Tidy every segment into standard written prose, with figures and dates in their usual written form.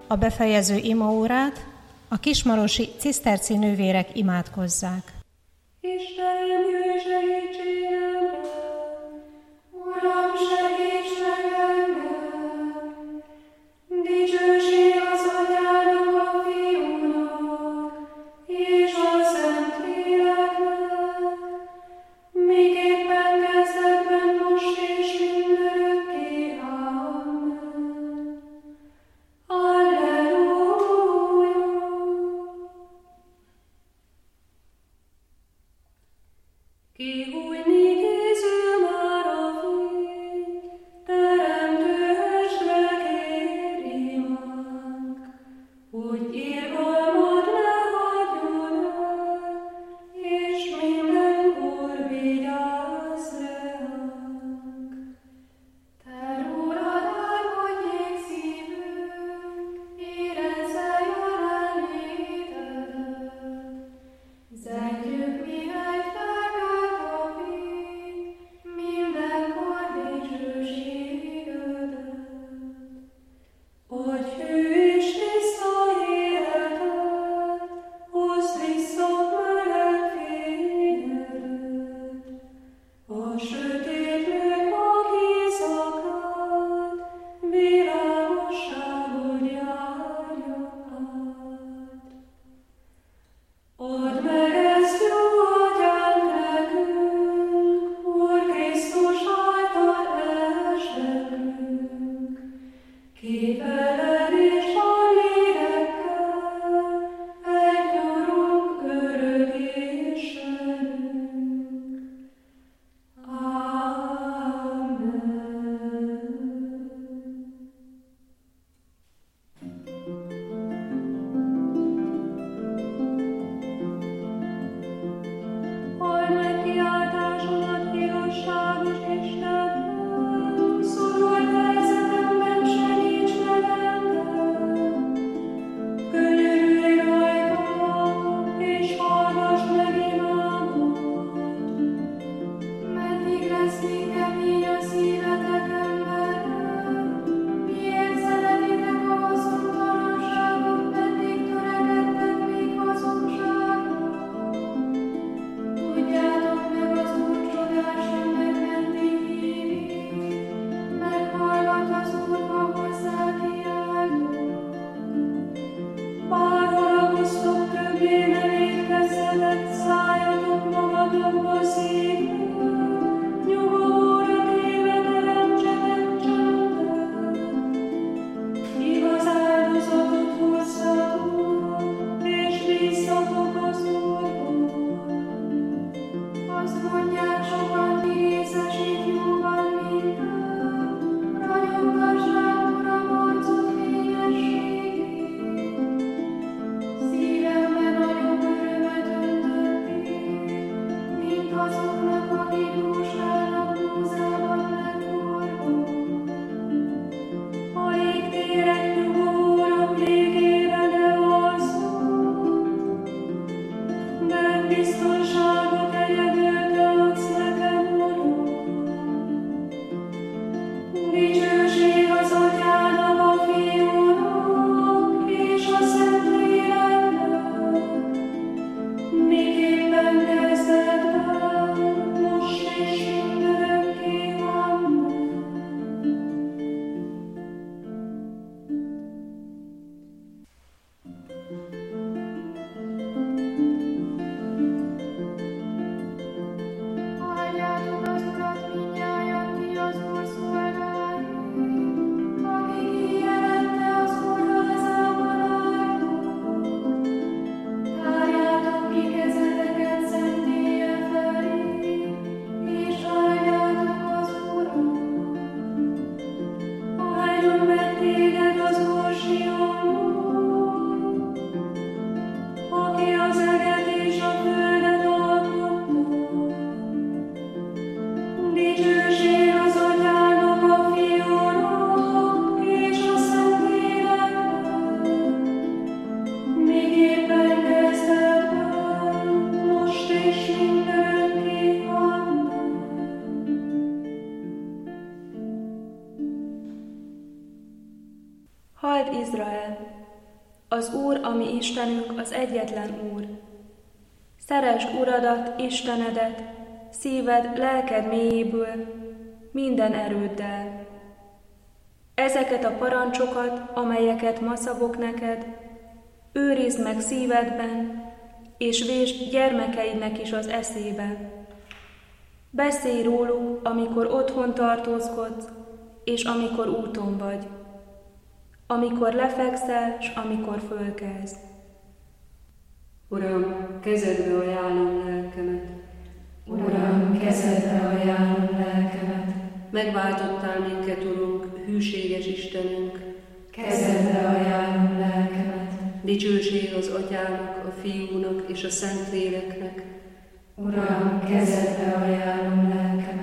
a befejező imaórát, a kismarosi ciszterci nővérek imádkozzák. Istenem, jöjj segítségemre! Uram, segíts meg engem! Dicsőség az Atyának, a Fiúnak, és a Szentléleknek, miképpen kezdetben, most és mindörökké. Amen. Alleluja! Kihújni készül már a fény, teremtő estre kér imánk, hogy irgalmad ne hagyjon el, és mindenkor vigyázz ránk. Te rólad álmodjék szívünk, érezze jelenlétedet, zengjük mihelyt felkelt a fény, mindenkor dicsőségedet. Adj hű és tiszta életet, hozd vissza meleg fényedet, a sötétlők mag éjszakát, világosságot járja át. Add meg ezt, jó Atyánk, nekünk, Úr Krisztus által esdekünk, képeled el. Az Úr, a mi Istenünk, az egyetlen Úr. Szeresd Uradat, Istenedet, szíved, lelked mélyéből, minden erőddel. Ezeket a parancsokat, amelyeket ma szabok neked, őrizd meg szívedben, és vésd gyermekeidnek is az eszébe. Beszélj róluk, amikor otthon tartózkodsz, és amikor úton vagy, amikor lefekszel, s amikor fölkelsz. Uram, kezedbe ajánlom lelkemet. Uram, kezedbe ajánlom lelkemet. Megváltottál minket, Urunk, hűséges Istenünk. Kezedbe ajánlom lelkemet. Dicsőség az Atyának, a Fiúnak és a Szentléleknek. Uram, kezedbe ajánlom lelkemet.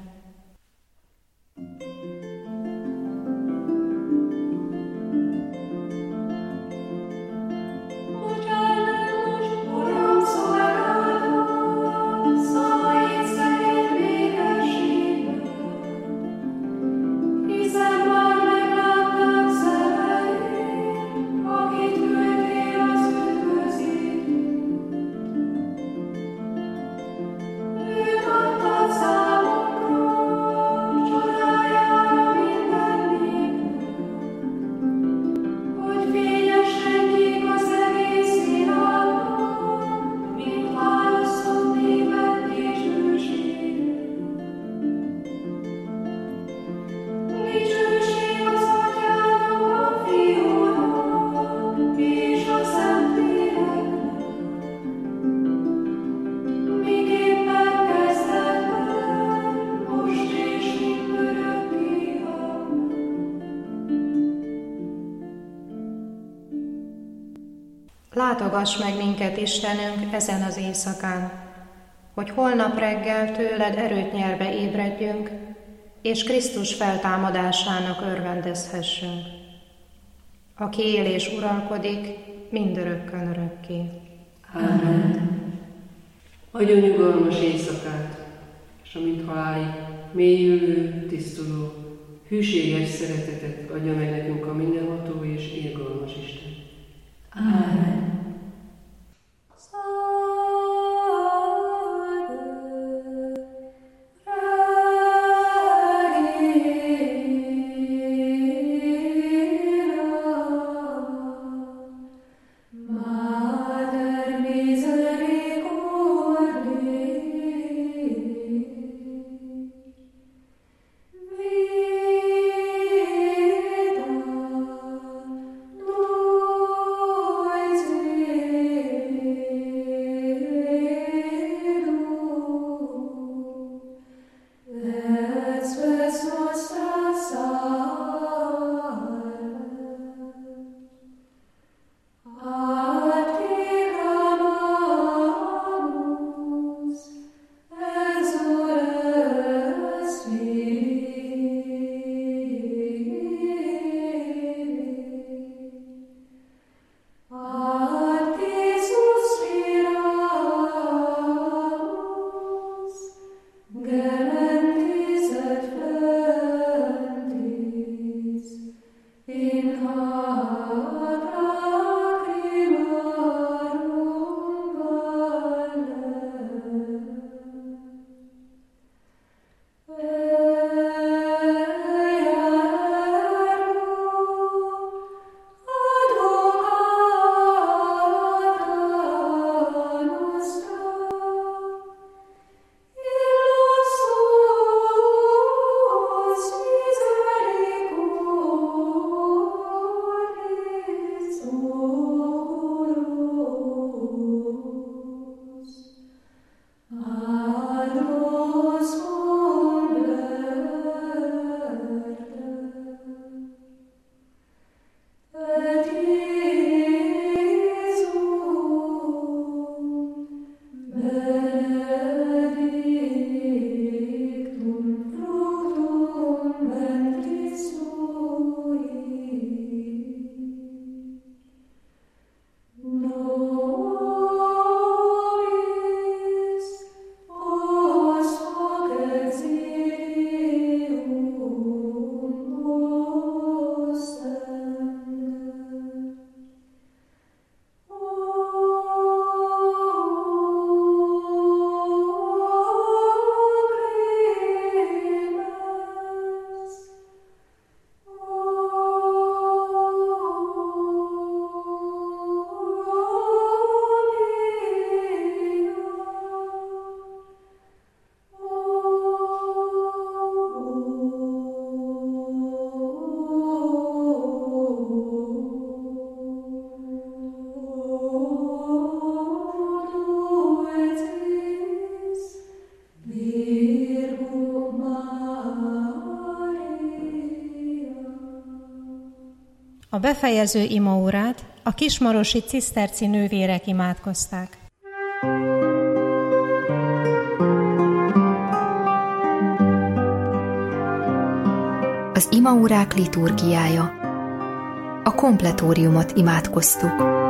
Látogass meg minket, Istenünk, ezen az éjszakán, hogy holnap reggel tőled erőt nyerve ébredjünk, és Krisztus feltámadásának örvendezhessünk, aki él és uralkodik mindörökkön örökké. Amen. Adjon nyugalmas éjszakát, és amint halálig mélyülő, tisztuló, hűséges szeretetet adja meg nekünk a mindenható és irgalmas Isten. Amen. A befejező imaórát a kismarosi ciszterci nővérek imádkozták. Az imaórák liturgiája. A kompletóriumot imádkoztuk.